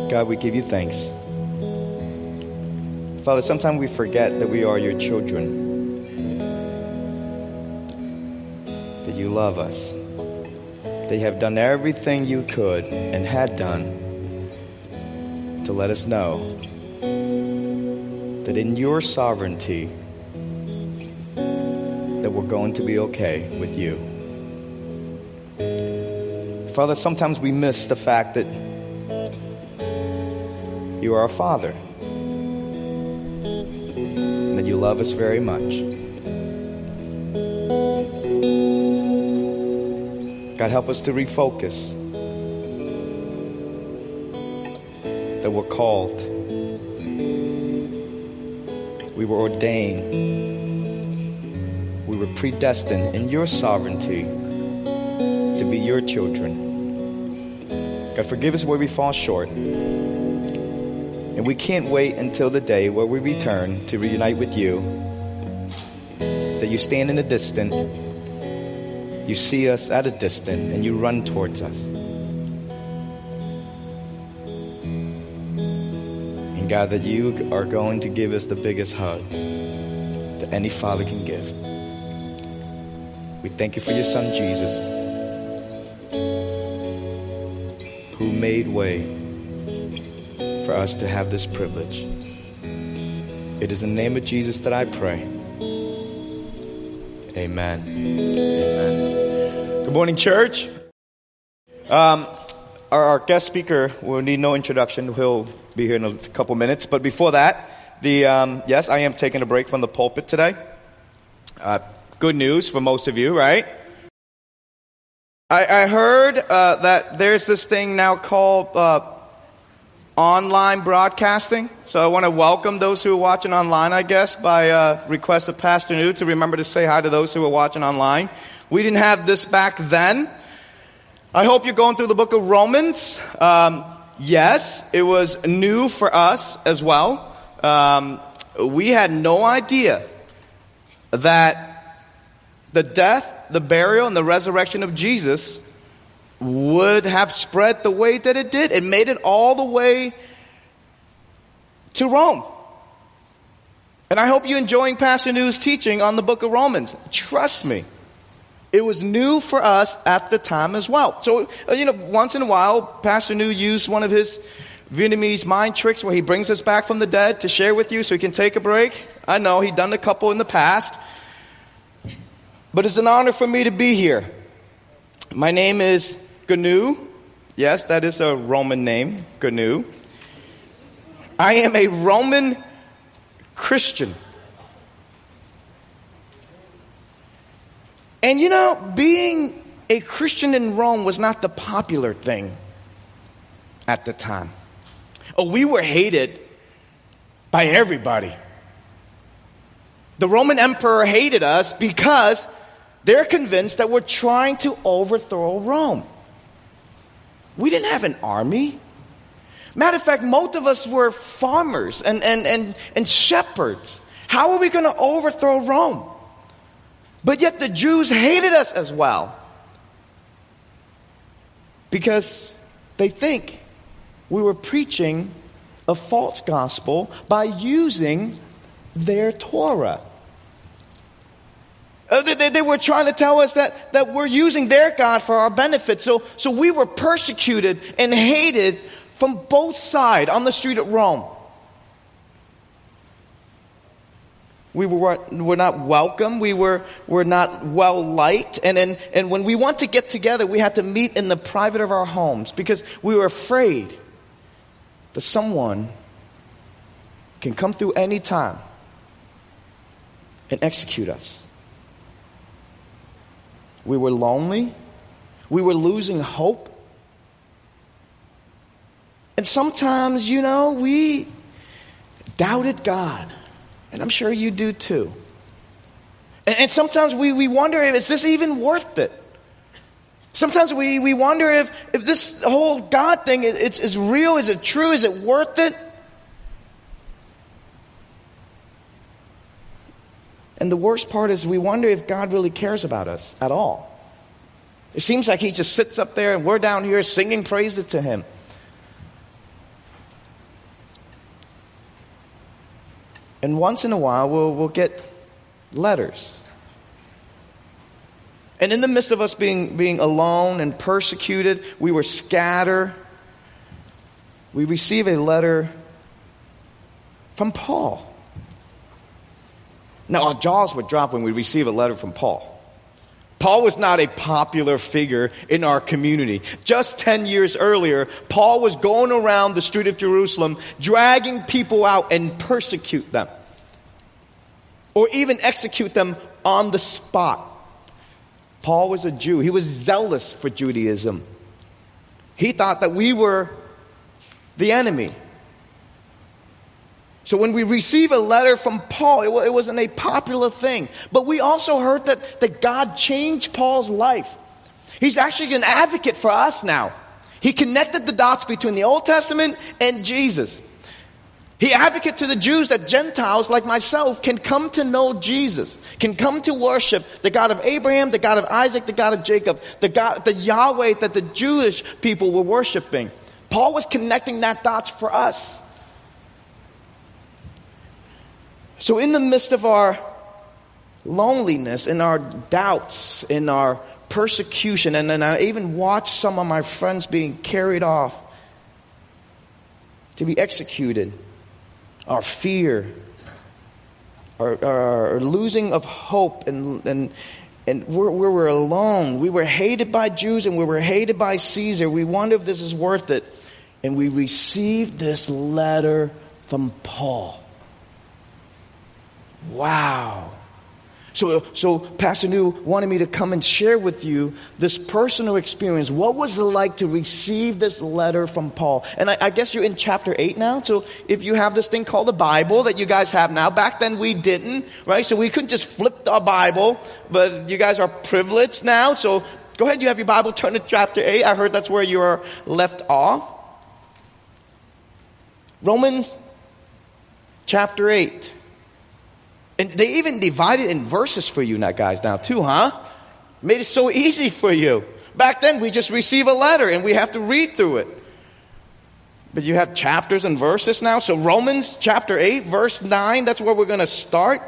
God, we give you thanks. Father, sometimes we forget that we are your children, that you love us, that you have done everything you could and had done to let us know that in your sovereignty that we're going to be okay with you. Father, sometimes we miss the fact that you are our Father, and that you love us very much. God, help us to refocus that we're called, we were ordained, we were predestined in your sovereignty to be your children. God, forgive us where we fall short. And we can't wait until the day where we return to reunite with you, that you stand in the distance, you see us at a distance, and you run towards us. And God, that you are going to give us the biggest hug that any father can give. We thank you for your son, Jesus, who made way for us to have this privilege. It is in the name of Jesus that I pray. Amen. Amen. Good morning, church. Our guest speaker will need no introduction. He'll be here in a couple minutes. But before that, yes, I am taking a break from the pulpit today. Good news for most of you, right? I heard that there's this thing now called online broadcasting. So I want to welcome those who are watching online, I guess, by request of Pastor New to remember to say hi to those who are watching online. We didn't have this back then. I hope you're going through the book of Romans. Yes, it was new for us as well. We had no idea that the death, the burial, and the resurrection of Jesus would have spread the way that it did. It made it all the way to Rome. And I hope you're enjoying Pastor New's teaching on the book of Romans. Trust me, it was new for us at the time as well. So, once in a while, Pastor New used one of his Vietnamese mind tricks where he brings us back from the dead to share with you so he can take a break. I know, he'd done a couple in the past. But it's an honor for me to be here. My name is Gnu. Yes, that is a Roman name, Gnu. I am a Roman Christian. And being a Christian in Rome was not the popular thing at the time. We were hated by everybody. The Roman emperor hated us because they're convinced that we're trying to overthrow Rome. We didn't have an army. Matter of fact, most of us were farmers and shepherds. How are we going to overthrow Rome? But yet the Jews hated us as well, because they think we were preaching a false gospel by using their Torah. They were trying to tell us that we're using their God for our benefit. So we were persecuted and hated from both sides on the street of Rome. We were not welcome. We were not well liked. And when we want to get together, we had to meet in the private of our homes because we were afraid that someone can come through any time and execute us. We were lonely. We were losing hope. And sometimes, we doubted God. And I'm sure you do too. And sometimes we wonder, is this even worth it? Sometimes we wonder if this whole God thing is real, is it true, is it worth it? And the worst part is we wonder if God really cares about us at all. It seems like he just sits up there and we're down here singing praises to him. And once in a while, we'll get letters. And in the midst of us being alone and persecuted, we were scattered. We receive a letter from Paul. Now, our jaws would drop when we receive a letter from Paul. Paul was not a popular figure in our community. Just 10 years earlier, Paul was going around the street of Jerusalem, dragging people out and persecute them, or even execute them on the spot. Paul was a Jew. He was zealous for Judaism. He thought that we were the enemy. So when we receive a letter from Paul, it wasn't a popular thing. But we also heard that God changed Paul's life. He's actually an advocate for us now. He connected the dots between the Old Testament and Jesus. He advocated to the Jews that Gentiles like myself can come to know Jesus, can come to worship the God of Abraham, the God of Isaac, the God of Jacob, the Yahweh that the Jewish people were worshiping. Paul was connecting that dots for us. So in the midst of our loneliness, in our doubts, in our persecution, and then I even watched some of my friends being carried off to be executed, our fear, our losing of hope, and we're alone. We were hated by Jews and we were hated by Caesar. We wonder if this is worth it. And we received this letter from Paul. Wow. So Pastor New wanted me to come and share with you this personal experience. What was it like to receive this letter from Paul? And I guess you're in chapter 8 now. So if you have this thing called the Bible that you guys have now, back then we didn't, right? So we couldn't just flip our Bible, but you guys are privileged now. So go ahead, you have your Bible, turn to chapter 8. I heard that's where you are left off. Romans chapter 8. And they even divided in verses for you now, guys, now too, huh? Made it so easy for you. Back then, we just receive a letter and we have to read through it. But you have chapters and verses now. So Romans chapter 8, verse 9, that's where we're going to start.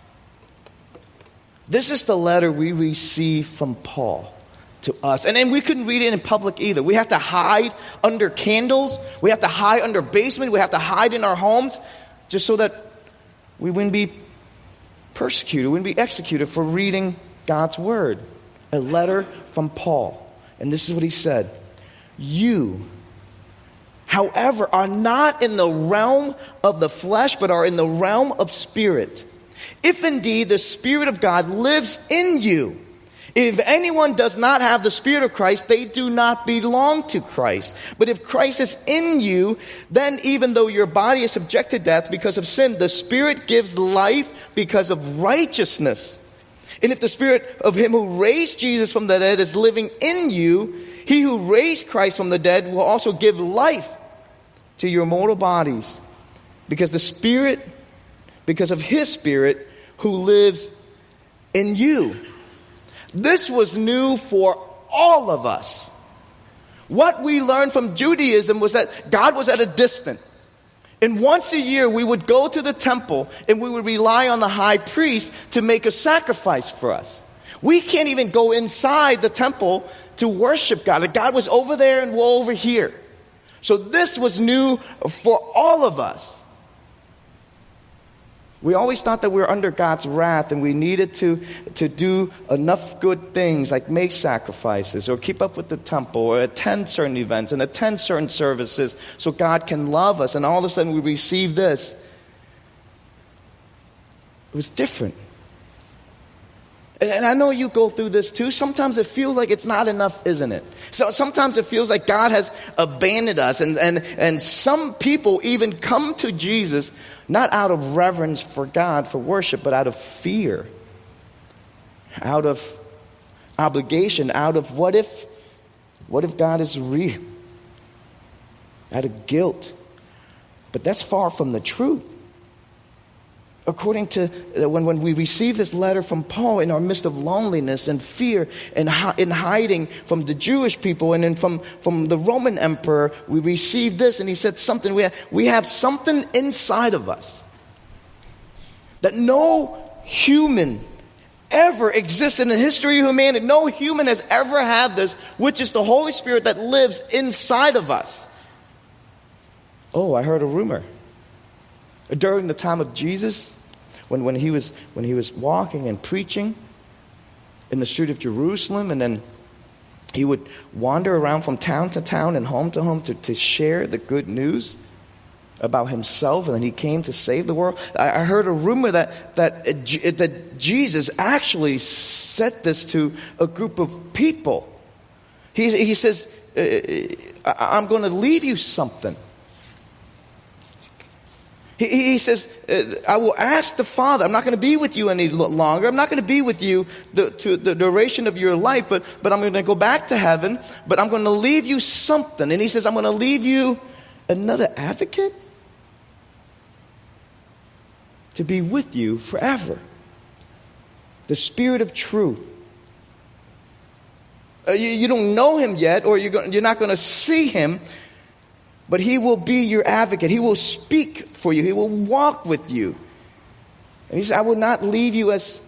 This is the letter we received from Paul to us. And then we couldn't read it in public either. We have to hide under candles. We have to hide under basement. We have to hide in our homes just so that we wouldn't be persecuted, wouldn't be executed for reading God's word. A letter from Paul. And this is what he said. You, however, are not in the realm of the flesh, but are in the realm of spirit. If indeed the Spirit of God lives in you. If anyone does not have the Spirit of Christ, they do not belong to Christ. But if Christ is in you, then even though your body is subject to death because of sin, the Spirit gives life because of righteousness. And if the Spirit of him who raised Jesus from the dead is living in you, he who raised Christ from the dead will also give life to your mortal bodies. Because the Spirit, because of his Spirit who lives in you. This was new for all of us. What we learned from Judaism was that God was at a distance. And once a year we would go to the temple and we would rely on the high priest to make a sacrifice for us. We can't even go inside the temple to worship God. God was over there and we're over here. So this was new for all of us. We always thought that we were under God's wrath and we needed to do enough good things like make sacrifices or keep up with the temple or attend certain events and attend certain services so God can love us. And all of a sudden we receive this. It was different. And I know you go through this too. Sometimes it feels like it's not enough, isn't it? So sometimes it feels like God has abandoned us. And some people even come to Jesus not out of reverence for God, for worship, but out of fear. Out of obligation. Out of what if God is real? Out of guilt. But that's far from the truth. According to when we receive this letter from Paul in our midst of loneliness and fear and in hiding from the Jewish people and then from the Roman emperor, we receive this and he said something. We have something inside of us that no human ever exists in the history of humanity. No human has ever had this, which is the Holy Spirit that lives inside of us. Oh, I heard a rumor. During the time of Jesus, when he was walking and preaching in the street of Jerusalem, and then he would wander around from town to town and home to home to share the good news about himself, and then he came to save the world. I heard a rumor that Jesus actually said this to a group of people. He says, I'm going to leave you something. He says, I will ask the Father. I'm not going to be with you any longer. I'm not going to be with you to the duration of your life, but I'm going to go back to heaven, but I'm going to leave you something. And he says, I'm going to leave you another advocate to be with you forever. The Spirit of truth. You don't know him yet, or you're not going to see him, but he will be your advocate. He will speak for you. He will walk with you. And he said, I will not leave you as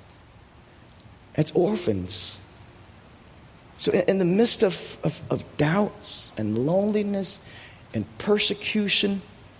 orphans. So in the midst of doubts and loneliness and persecution,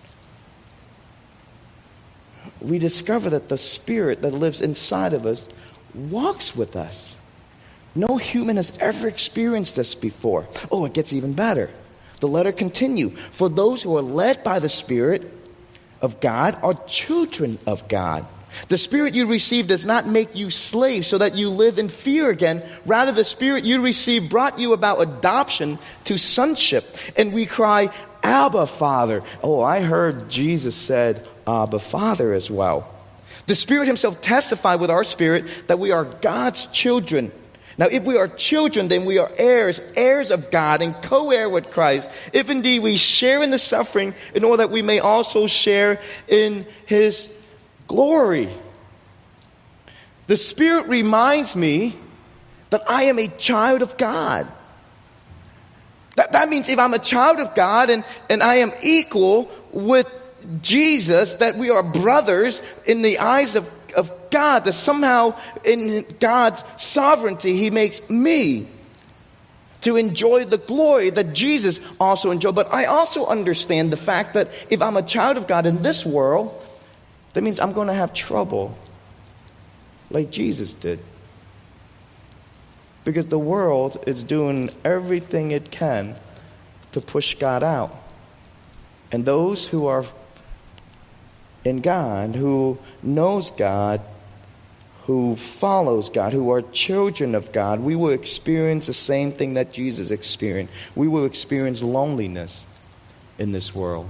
we discover that the Spirit that lives inside of us walks with us. No human has ever experienced this before. Oh, it gets even better. The letter continues. For those who are led by the Spirit of God are children of God. The Spirit you received does not make you slaves so that you live in fear again. Rather, the Spirit you received brought you about adoption to sonship. And we cry, Abba, Father. Oh, I heard Jesus said, Abba, Father as well. The Spirit himself testified with our spirit that we are God's children. Now, if we are children, then we are heirs, heirs of God, and co-heir with Christ. If indeed we share in the suffering, in order that we may also share in his glory. The Spirit reminds me that I am a child of God. That means if I'm a child of God and I am equal with Jesus, that we are brothers in the eyes of God, that somehow in God's sovereignty he makes me to enjoy the glory that Jesus also enjoyed. But I also understand the fact that if I'm a child of God in this world, that means I'm going to have trouble like Jesus did. Because the world is doing everything it can to push God out. And those who are in God, who knows God, who follows God, who are children of God, we will experience the same thing that Jesus experienced. We will experience loneliness in this world.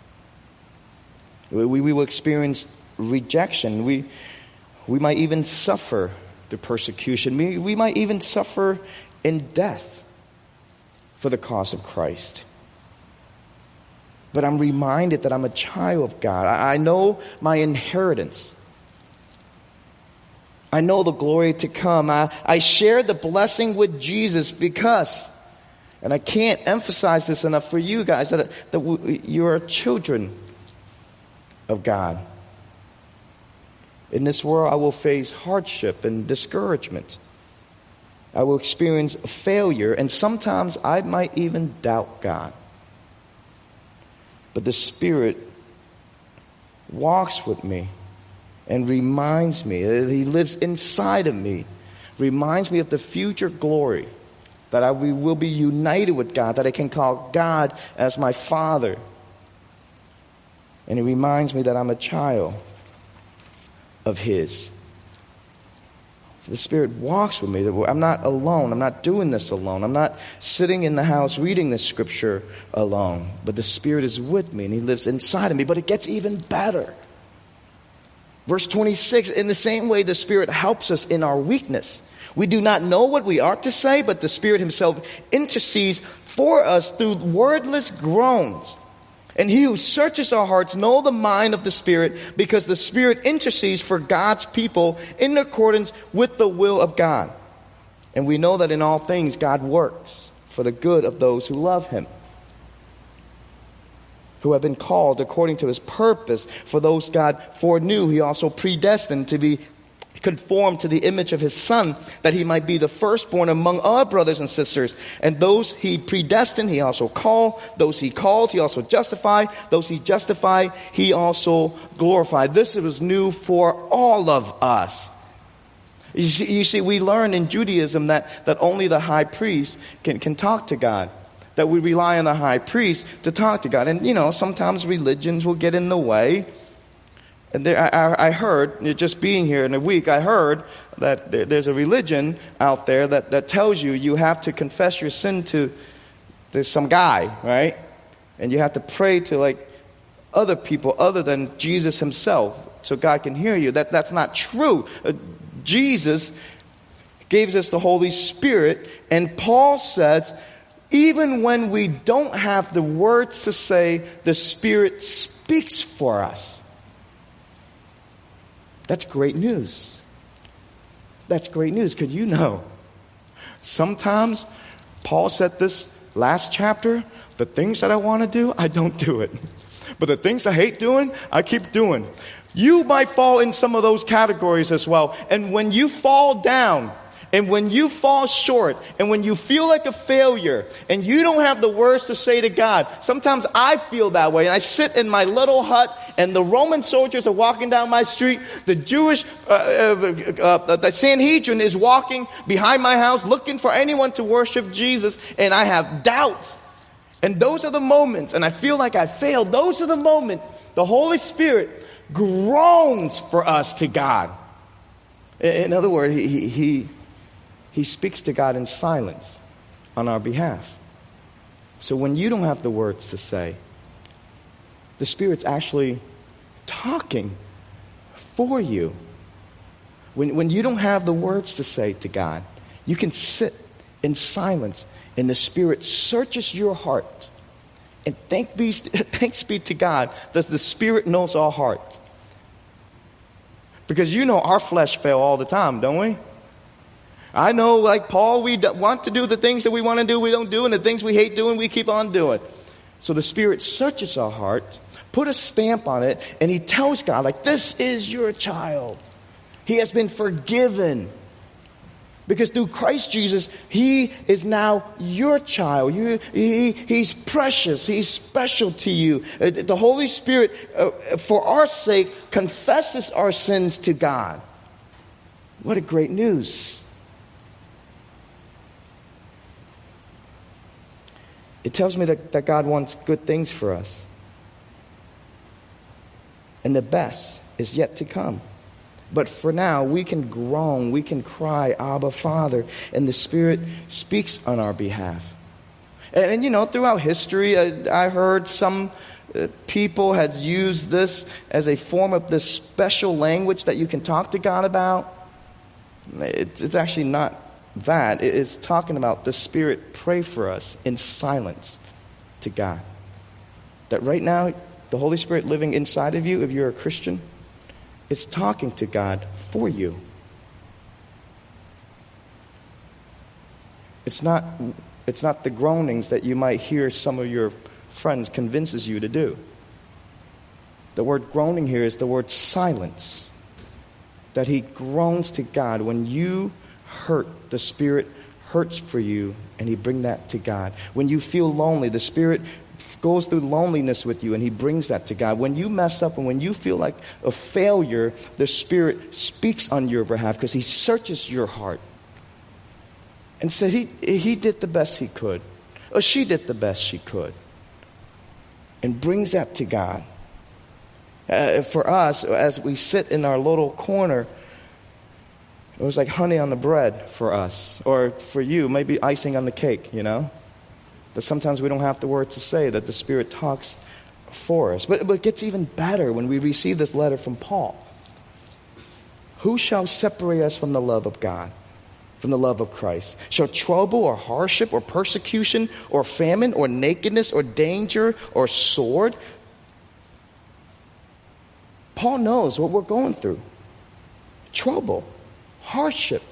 We will experience rejection. We might even suffer the persecution. We might even suffer in death for the cause of Christ. But I'm reminded that I'm a child of God. I know my inheritance. I know the glory to come. I share the blessing with Jesus because, and I can't emphasize this enough for you guys, that you are children of God. In this world, I will face hardship and discouragement. I will experience failure, and sometimes I might even doubt God. But the Spirit walks with me and reminds me that he lives inside of me, reminds me of the future glory, that we will be united with God, that I can call God as my Father. And he reminds me that I'm a child of his. So the Spirit walks with me. I'm not alone. I'm not doing this alone. I'm not sitting in the house reading the scripture alone. But the Spirit is with me and he lives inside of me. But it gets even better. Verse 26, in the same way the Spirit helps us in our weakness. We do not know what we ought to say, but the Spirit himself intercedes for us through wordless groans. And he who searches our hearts knows the mind of the Spirit, because the Spirit intercedes for God's people in accordance with the will of God. And we know that in all things God works for the good of those who love him. who have been called according to his purpose. For those God foreknew, he also predestined to be conformed to the image of his Son, that he might be the firstborn among our brothers and sisters. And those he predestined, he also called. Those he called, he also justified. Those he justified, he also glorified. This was new for all of us. You see, we learn in Judaism that only the high priest can talk to God. That we rely on the high priest to talk to God. And, sometimes religions will get in the way. And I heard, just being here in a week, I heard that there's a religion out there that tells you have to confess your sin to there's some guy, right? And you have to pray to other people other than Jesus himself so God can hear you. That's not true. Jesus gave us the Holy Spirit, and Paul says, even when we don't have the words to say, the Spirit speaks for us. That's great news. That's great news, because sometimes Paul said this last chapter, the things that I want to do, I don't do it. But the things I hate doing, I keep doing. You might fall in some of those categories as well. And when you fall down, and when you fall short, and when you feel like a failure, and you don't have the words to say to God, sometimes I feel that way. And I sit in my little hut, and the Roman soldiers are walking down my street. The Jewish, the Sanhedrin is walking behind my house, looking for anyone to worship Jesus. And I have doubts. And those are the moments, and I feel like I failed. Those are the moments the Holy Spirit groans for us to God. In other words, He speaks to God in silence on our behalf. So when you don't have the words to say, the Spirit's actually talking for you. When you don't have the words to say to God, you can sit in silence, and the Spirit searches your heart. And thanks be to God that the Spirit knows our heart. Because our flesh fail all the time, don't we? I know, like Paul, we want to do the things that we want to do, we don't do, and the things we hate doing, we keep on doing. So the Spirit searches our heart, put a stamp on it, and He tells God, this is your child. He has been forgiven. Because through Christ Jesus, He is now your child. He's precious. He's special to you. The Holy Spirit, for our sake, confesses our sins to God. What a great news. It tells me that God wants good things for us. And the best is yet to come. But for now, we can groan, we can cry, Abba, Father, and the Spirit speaks on our behalf. And throughout history, I heard some people has used this as a form of this special language that you can talk to God about. It's actually not that. It is talking about the Spirit pray for us in silence to God. That right now, the Holy Spirit living inside of you, if you're a Christian, is talking to God for you. It's not the groanings that you might hear some of your friends convinces you to do. The word groaning here is the word silence. That He groans to God. When you hurt, the Spirit hurts for you, and He brings that to God. When you feel lonely, the Spirit goes through loneliness with you, and He brings that to God. When you mess up and when you feel like a failure, the Spirit speaks on your behalf because He searches your heart and said he did the best he could, or she did the best she could, and brings that to God. For us, as we sit in our little corner, it was like honey on the bread for us, or for you, maybe icing on the cake, That sometimes we don't have the words to say, that the Spirit talks for us. But it gets even better when we receive this letter from Paul. Who shall separate us from the love of God, from the love of Christ? Shall trouble or hardship or persecution or famine or nakedness or danger or sword? Paul knows what we're going through. Trouble, hardship,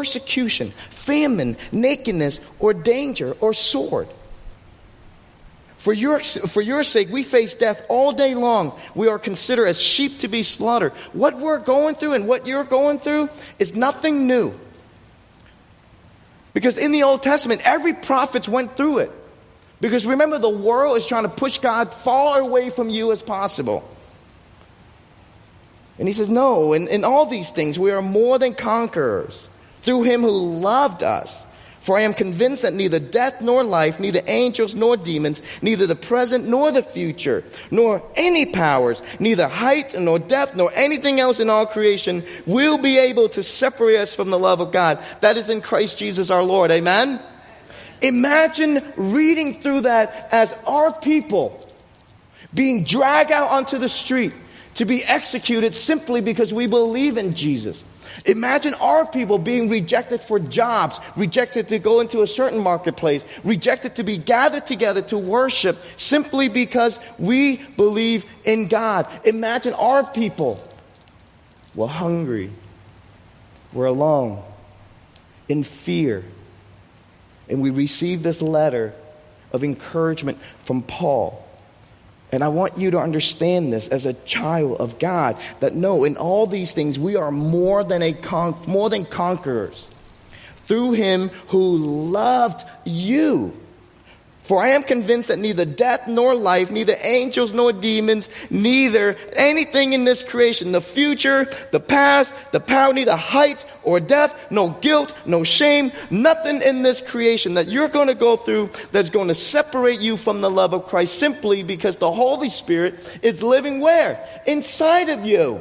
persecution, famine, nakedness, or danger, or sword. For your sake, we face death all day long. We are considered as sheep to be slaughtered. What we're going through and what you're going through is nothing new. Because in the Old Testament, every prophet went through it. Because remember, the world is trying to push God far away from you as possible. And he says, no, in all these things, we are more than conquerors through him who loved us. For I am convinced that neither death nor life, neither angels nor demons, neither the present nor the future, nor any powers, neither height nor depth, nor anything else in all creation will be able to separate us from the love of God that is in Christ Jesus our Lord. Amen? Imagine reading through that as our people being dragged out onto the street to be executed simply because we believe in Jesus. Imagine our people being rejected for jobs, rejected to go into a certain marketplace, rejected to be gathered together to worship simply because we believe in God. Imagine our people were hungry, were alone, in fear. And we received this letter of encouragement from Paul. And I want you to understand this as a child of God, that no, in all these things we are more than conquerors through him who loved you. For I am convinced that neither death nor life, neither angels nor demons, neither anything in this creation, the future, the past, the power, neither height or depth, no guilt, no shame, nothing in this creation that you're going to go through that's going to separate you from the love of Christ, simply because the Holy Spirit is living where? Inside of you.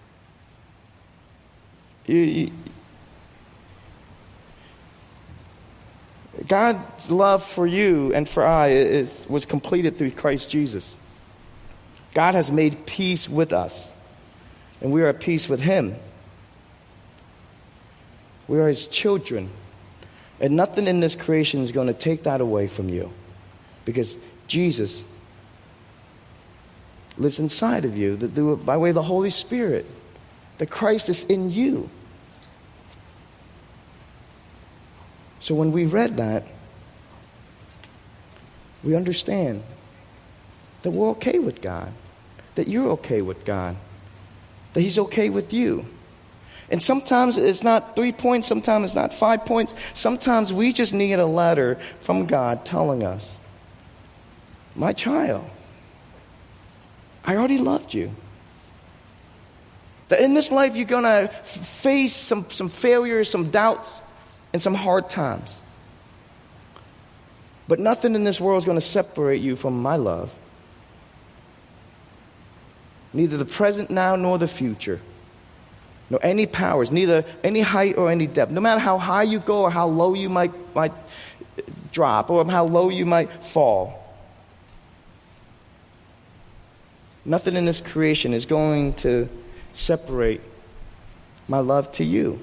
God's love for you and for I was completed through Christ Jesus. God has made peace with us, and we are at peace with him. We are his children, and nothing in this creation is going to take that away from you, because Jesus lives inside of you by way of the Holy Spirit. That Christ is in you. So when we read that, we understand that we're okay with God, that you're okay with God, that he's okay with you. And sometimes it's not 3 points, sometimes it's not 5 points. Sometimes we just need a letter from God telling us, my child, I already loved you. That in this life you're going to face some failures, some doubts, and some hard times. But nothing in this world is going to separate you from my love. Neither the present now nor the future. Nor any powers, neither any height or any depth. No matter how high you go or how low you might drop or how low you might fall. Nothing in this creation is going to separate my love to you.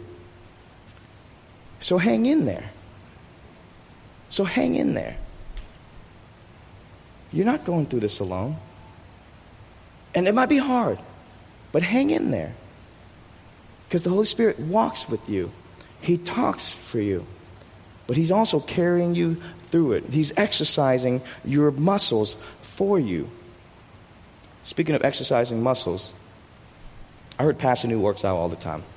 So hang in there. So hang in there. You're not going through this alone. And it might be hard, but hang in there. Because the Holy Spirit walks with you. He talks for you. But he's also carrying you through it. He's exercising your muscles for you. Speaking of exercising muscles, I heard Pastor New works out all the time.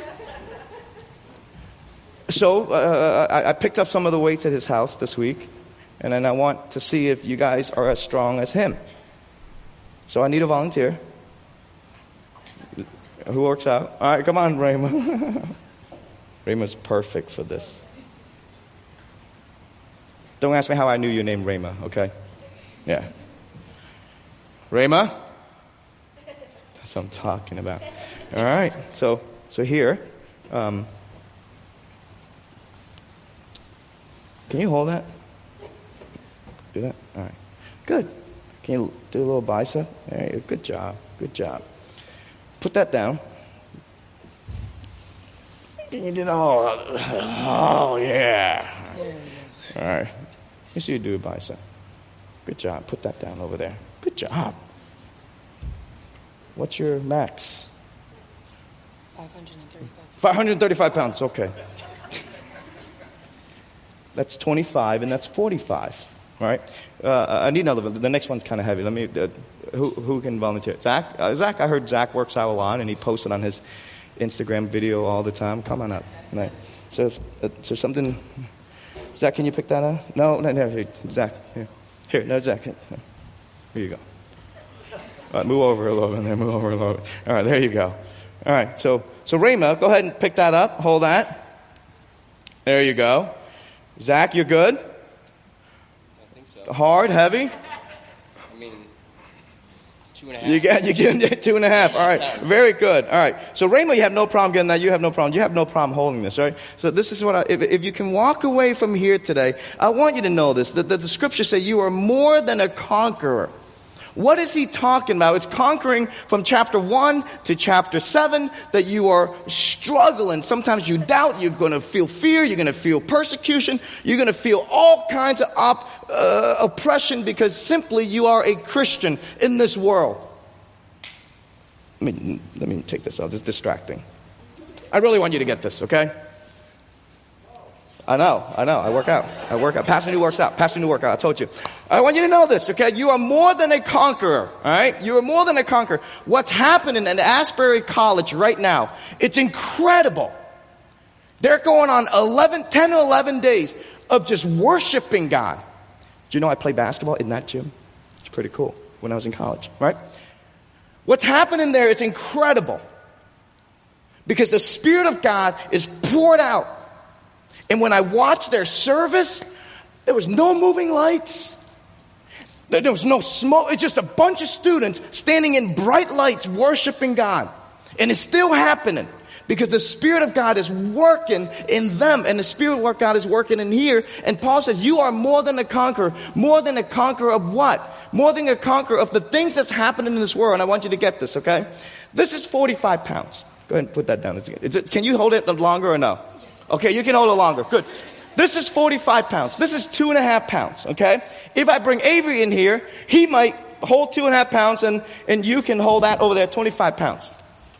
So I picked up some of the weights at his house this week, and then I want to see if you guys are as strong as him. So I need a volunteer. Who works out? All right, come on, Rayma. Rayma's perfect for this. Don't ask me how I knew your name, Rayma, okay? Yeah. Rayma? That's what I'm talking about. All right, so here. Can you hold that? Do that? All right. Good. Can you do a little bicep? All right. Good job. Good job. Put that down. Can you do that? Oh, yeah. All right. Let me see you do a bicep. Good job. Put that down over there. Good job. What's your max? 535. 535 pounds. Okay. That's 25 and that's 45. All right? I need another one. The next one's kind of heavy. Let me. Who can volunteer? Zach? Zach, I heard Zach works out a lot, and he posted on his Instagram video all the time. Come on up. Right. So something. Zach, can you pick that up? No. Here, Zach. Here, no, Zach. Here you go. All right, move over a little bit there. Move over a little bit. All right, there you go. All right, so Rayma, go ahead and pick that up. Hold that. There you go. Zach, you're good? I think so. Hard, heavy? I mean, it's 2.5. You get 2.5. All right, very good. All right, so Rayma, you have no problem getting that. You have no problem. You have no problem holding this, right? So this is what if you can walk away from here today, I want you to know this, that the scriptures say you are more than a conqueror. What is he talking about? It's conquering from chapter 1 to chapter 7, that you are struggling. Sometimes you doubt. You're going to feel fear. You're going to feel persecution. You're going to feel all kinds of oppression because simply you are a Christian in this world. Let me take this out. This is distracting. I really want you to get this, okay? I know. I work out. Pastor New works out. I told you. I want you to know this, okay? You are more than a conqueror, all right? You are more than a conqueror. What's happening at Asbury College right now, it's incredible. They're going on 10 or 11 days of just worshiping God. Do you know I play basketball in that gym? It's pretty cool when I was in college, right? What's happening there is incredible because the Spirit of God is poured out. And when I watched their service, there was no moving lights. There was no smoke. It's just a bunch of students standing in bright lights worshiping God. And it's still happening because the Spirit of God is working in them. And the Spirit of God is working in here. And Paul says, you are more than a conqueror. More than a conqueror of what? More than a conqueror of the things that's happening in this world. And I want you to get this, okay? This is 45 pounds. Go ahead and put that down. Can you hold it longer or no? Okay, you can hold it longer. Good. This is 45 pounds. This is 2.5 pounds, okay? If I bring Avery in here, he might hold 2.5 pounds, and you can hold that over there, 25 pounds.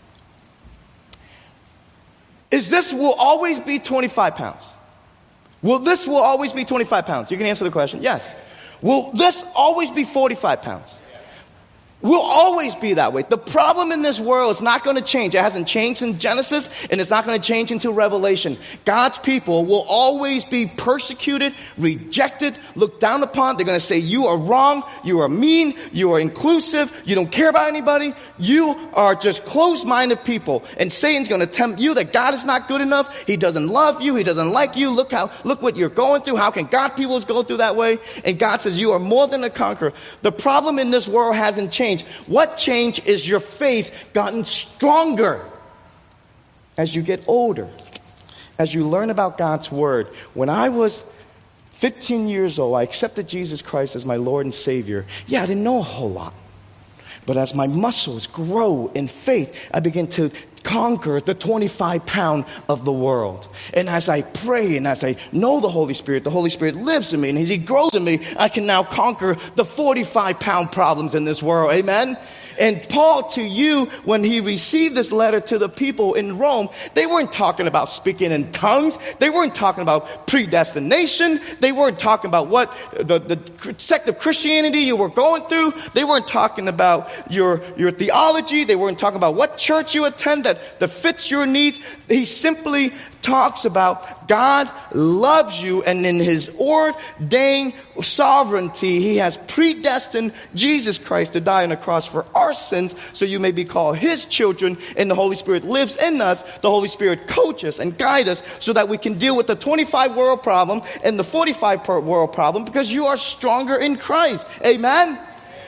Will always be 25 pounds? Will always be 25 pounds? You can answer the question. Yes. Will this always be 45 pounds? We'll always be that way. The problem in this world is not going to change. It hasn't changed in Genesis, and it's not going to change until Revelation. God's people will always be persecuted, rejected, looked down upon. They're going to say, you are wrong, you are mean, you are inclusive, you don't care about anybody. You are just closed-minded people. And Satan's going to tempt you that God is not good enough. He doesn't love you. He doesn't like you. Look what you're going through. How can God people go through that way? And God says, you are more than a conqueror. The problem in this world hasn't changed. What changed is your faith gotten stronger as you get older, as you learn about God's word. When I was 15 years old, I accepted Jesus Christ as my Lord and Savior. Yeah, I didn't know a whole lot. But as my muscles grow in faith, I begin to conquer the 25-pound of the world. And as I pray and as I know the Holy Spirit lives in me. And as He grows in me, I can now conquer the 45-pound problems in this world. Amen? And Paul, to you, when he received this letter to the people in Rome, they weren't talking about speaking in tongues. They weren't talking about predestination. They weren't talking about what the sect of Christianity you were going through. They weren't talking about your theology. They weren't talking about what church you attend that fits your needs. He simply talks about God loves you, and in His ordained sovereignty, He has predestined Jesus Christ to die on the cross for our sins so you may be called His children, and the Holy Spirit lives in us. The Holy Spirit coaches and guides us so that we can deal with the 25 world problem and the 45 world problem because you are stronger in Christ. Amen?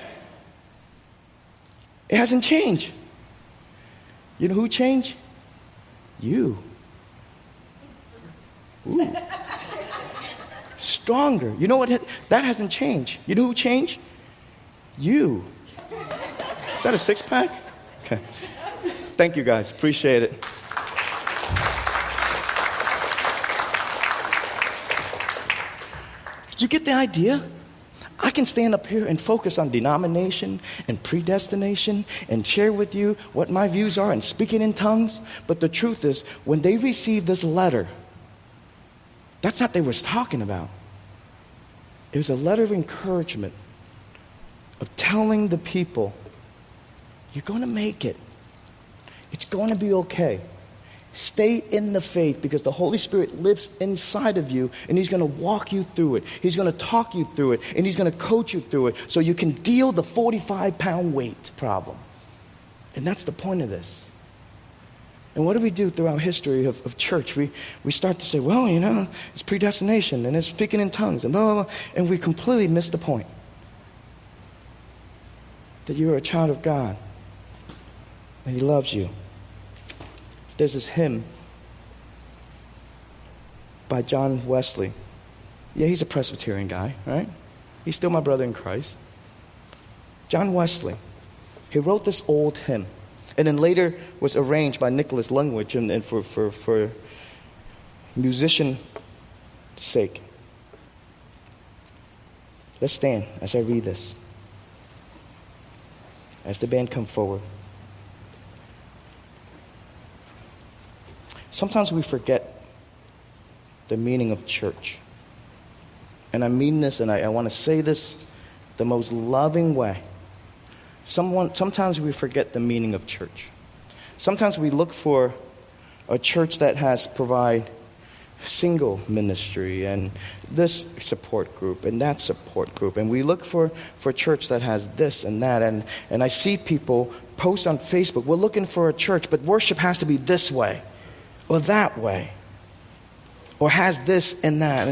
It hasn't changed. You know who changed? You. Ooh. Stronger. You know what? That hasn't changed. You know who changed? You. Is that a six-pack? Okay. Thank you, guys. Appreciate it. Did you get the idea? I can stand up here and focus on denomination and predestination and share with you what my views are and speaking in tongues. But the truth is, when they received this letter, that's not what they were talking about. It was a letter of encouragement, of telling the people, you're going to make it. It's going to be okay. Stay in the faith because the Holy Spirit lives inside of you and He's going to walk you through it. He's going to talk you through it and He's going to coach you through it so you can deal the 45-pound weight problem. And that's the point of this. And what do we do throughout history of church? We start to say, well, it's predestination and it's speaking in tongues and blah, blah, blah. And we completely miss the point. That you are a child of God and He loves you. There's this hymn by John Wesley. Yeah, he's a Presbyterian guy, right? He's still my brother in Christ. John Wesley. He wrote this old hymn. And then later was arranged by Nicholas Lungwich and for musician sake. Let's stand as I read this. As the band come forward. Sometimes we forget the meaning of church. And I mean this, and I want to say this the most loving way. Sometimes we forget the meaning of church. Sometimes we look for a church that has provide single ministry and this support group and that support group. And we look for a church that has this and that. And I see people post on Facebook, we're looking for a church, but worship has to be this way or that way or has this and that.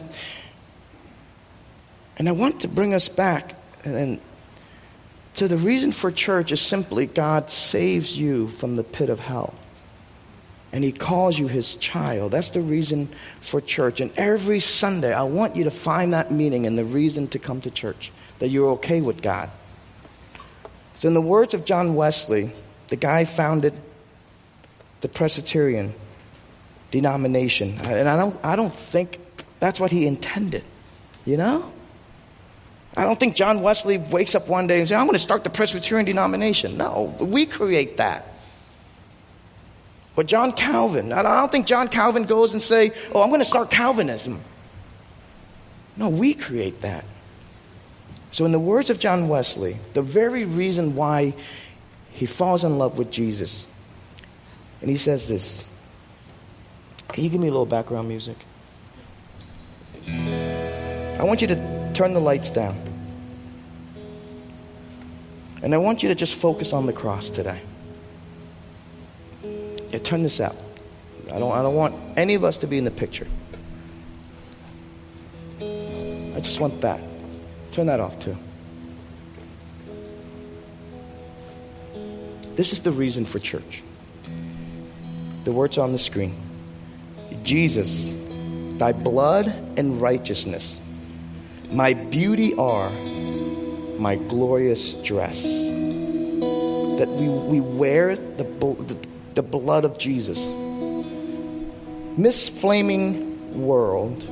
And I want to bring us back and to the reason for church is simply God saves you from the pit of hell. And He calls you His child. That's the reason for church. And every Sunday, I want you to find that meaning and the reason to come to church. That you're okay with God. So in the words of John Wesley, the guy founded the Presbyterian denomination. And I don't think that's what he intended. I don't think John Wesley wakes up one day and says, I'm going to start the Presbyterian denomination. No, we create that. But John Calvin, I don't think John Calvin goes and say, I'm going to start Calvinism. No, we create that. So in the words of John Wesley, the very reason why he falls in love with Jesus, and he says this. Can you give me a little background music? I want you to turn the lights down. And I want you to just focus on the cross today. Yeah, turn this out. I don't want any of us to be in the picture. I just want that. Turn that off too. This is the reason for church. The words on the screen. Jesus, thy blood and righteousness, my beauty are my glorious dress. That we wear the blood of Jesus. Midst flaming worlds,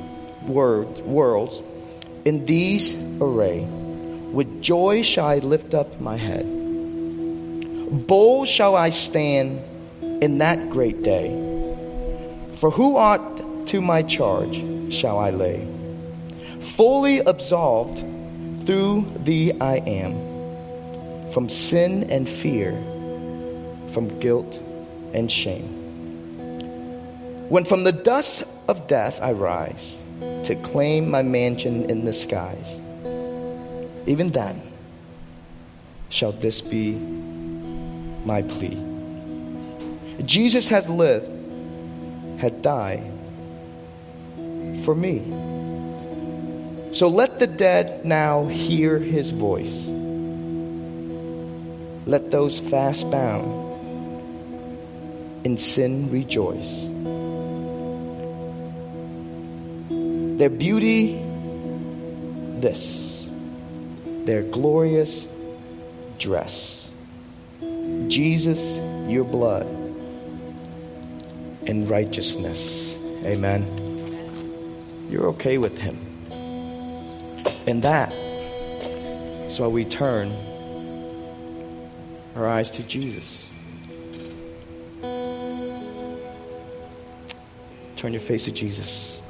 in these array, with joy shall I lift up my head. Bold shall I stand in that great day. For who ought to my charge shall I lay? Fully absolved through thee I am, from sin and fear, from guilt and shame. When from the dust of death I rise, to claim my mansion in the skies, even then shall this be my plea. Jesus has lived, had died for me. So let the dead now hear His voice. Let those fast bound in sin rejoice. Their beauty, this, their glorious dress. Jesus, your blood and righteousness. Amen. You're okay with Him. And that is why we turn our eyes to Jesus. Turn your face to Jesus.